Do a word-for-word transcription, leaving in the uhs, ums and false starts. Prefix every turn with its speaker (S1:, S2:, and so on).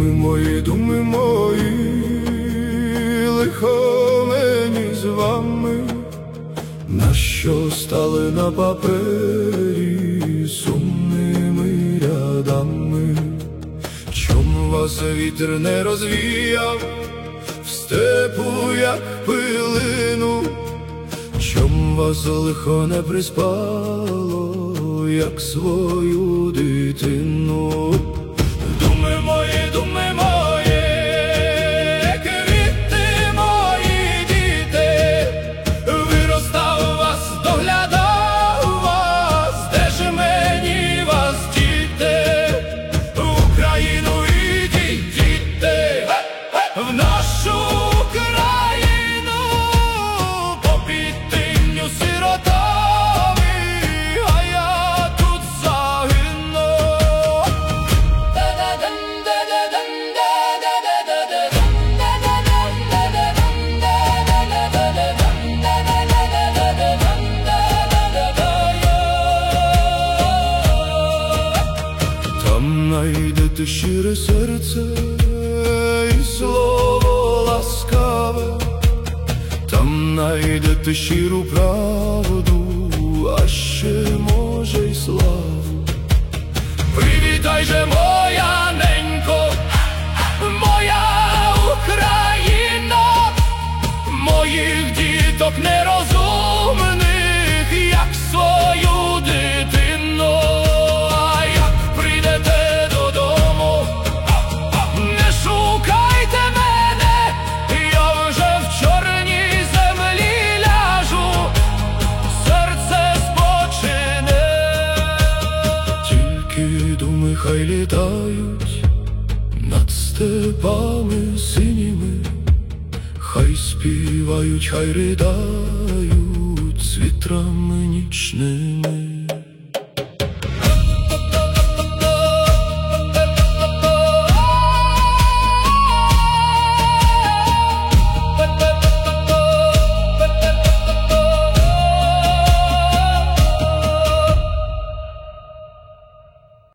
S1: мої, думи мої, лихо мені з вами, нащо стали на папері сумними рядами? Чом вас вітер не розвіяв в степу, як пилину? Чом вас лихо не приспало, як свою дитину? Думи мої, думи мої, квіти мої, діти, виростав вас, доглядав вас, де ж мені вас діти? В Україну ідіть, діти, в нашу Україну, попід тинню сиротами, а я тут загину. Там найдете щире серце і слово ласкаве, там найдете щиру правду, а ще, може, й славу. Привітай же, моя ненько, моя Україна, моїх діток нерозумних, як свою дитину. А як прийдете додому, не шукайте мене, я вже в чорній землі ляжу, серце спочине. Тільки думи хай літають над степами синіми, хай співають, хай ридають з вітрами нічними.